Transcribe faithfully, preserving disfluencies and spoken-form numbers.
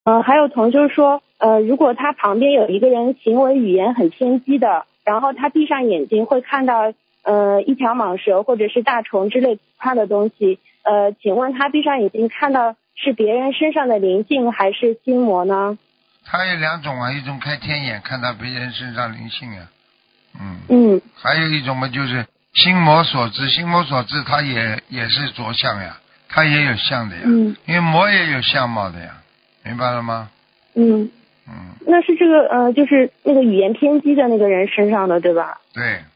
呃，还有同修说，呃，如果他旁边有一个人行为语言很偏激的，然后他闭上眼睛会看到呃一条蟒蛇或者是大虫之类其他的东西，呃，请问他闭上眼睛看到是别人身上的灵性还是心魔呢？ 他有两种啊，一种开天眼看到别人身上灵性啊，嗯， 嗯， 还有一种嘛就是心魔所致，心魔所致它也也是着相呀，它也有相的呀， 嗯， 因为魔也有相貌的呀，明白了吗？ 嗯， 嗯， 那是这个呃，就是那个语言偏激的那个人身上的，对吧？ 对，